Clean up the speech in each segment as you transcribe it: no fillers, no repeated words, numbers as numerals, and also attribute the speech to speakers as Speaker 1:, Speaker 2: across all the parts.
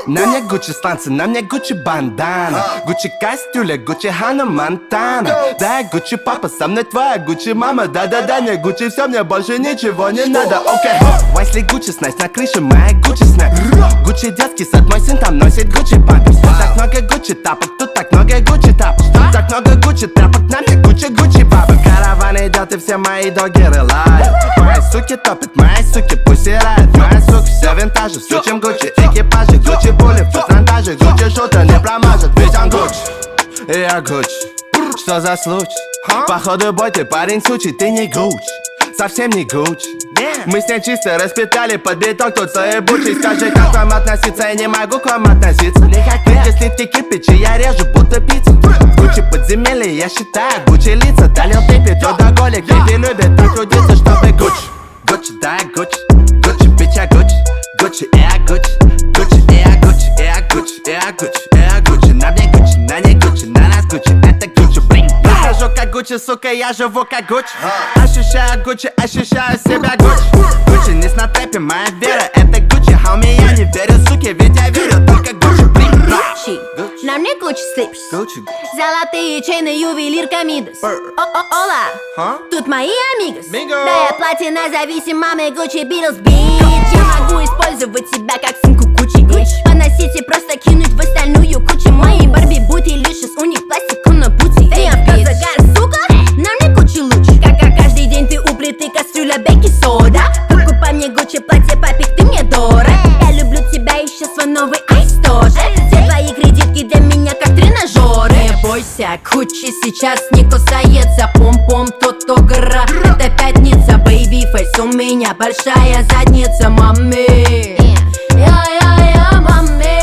Speaker 1: На мне Гуччи сланцы, на мне Гуччи бандана, Гуччи кастюля, Гуччи Ханна Монтана. Да, Гуччи папа, со мной твоя Гуччи мама. Да-да-да, не Гуччи, все, мне больше ничего не надо. Окей, Вайсли Гуччи снайс на крыше, моя Гуччи снэп. Гуччи детский сад, мой сын там носит Гуччи памперс. Тут так много Гуччи тапок, тут так много Гуччи тапок. Тут так много Гуччи тряпок, на мне Гуччи бабок. Караван идет и все мои догеры лают. Мои суки топят, мои суки пусирают. Моя сука все винтажи, все чем Гуччи экипажи. Гуччи пули в патронтаже, Гуччи шутер не промажет. Ведь он Гуччи, и я Гуччи. Что за случай? Походу бой, ты парень сучий, ты не Гуччи. Совсем не Гуччи. Мы с ней чисто распитали под биток, тут свои бучи. Скажи, как к вам относиться, я не могу к вам относиться. Если в кирпичи, я режу будто пиццу. Гуччи подземелье, я считаю Гуччи лица. Долил типи, трудоголик, типи любит так трудиться, чтобы Гуччи. Гуччи, да, Гуччи, Гуччи, бича, Гуччи. Гуччи, я Гуччи, Гуччи, я Гуччи, я Гуччи, я Гуччи, я Гуччи. На мне Гуччи, на ней Гуччи, на нас Гуччи, это Гуччи, блин. Я хожу как Гуччи, сука, я живу как Гуччи. Ощущаю Гуччи, ощущаю себя Гуччи. Гуччи не на трэпе, моя вера, это Гуччи. Хауми, я не верю, суки, ведь я верю только Гуччи, блин.
Speaker 2: На мне Гуччи слипс, золотые чейны, ювелирка Мидас. Ола, тут мои амигос. Да, я платина зависимая, Гуччи Битлз, бич. Я могу использовать себя как сынку Гуччи. Поносить и просто кинуть в остальную кучу. Мои Барби бути лишь у них пластику на пути. Ты в загар, сука, на мне Гуччи лучше. Как каждый день ты у плиты кастрюля, бейки, сода. Покупай мне Гуччи платье, папик, ты мне дорог. Я люблю тебя и сейчас свой новый айс тоже. Все твои кредитки для меня как тренажеры. Не бойся, Гуччи сейчас не кусается. Пом-пом, то гора. Это пятница, бэйби фейс. У меня большая задница, мами. Я, мами.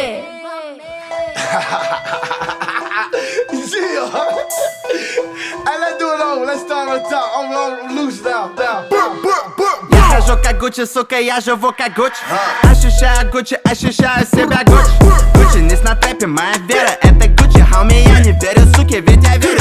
Speaker 3: Hey, let's do it over. Let's start on top. I'm loose now.
Speaker 1: Я хожу как Гуччи, сука, я живу как Гуччи. Ощущаю Гуччи, ощущаю себя Гуччи. Гуччи не на трэпе, моя вера, это Гуччи. Хауми, я не верю, суки, ведь я верю